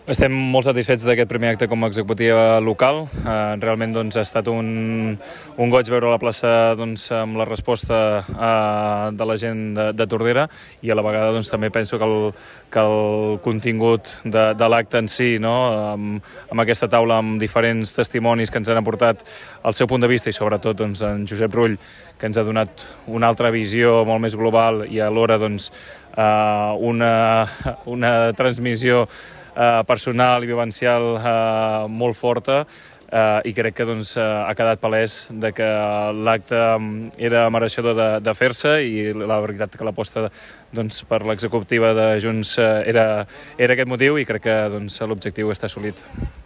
Estem molt satisfets d'aquest primer acte com a executiva local. Realment ha estat un goig veure la plaça amb la resposta de la gent de Tordera i a la vegada també penso que el contingut de l'acte en si, amb aquesta taula amb diferents testimonis que ens han aportat el seu punt de vista i sobretot en Josep Rull, que ens ha donat una altra visió molt més global i alhora una transmissió personal i vivencial molt forta i crec que ha quedat palès que l'acte era mereixedor de fer-se i la veritat que l'aposta per l'executiva de Junts era aquest motiu i crec que l'objectiu està assolit.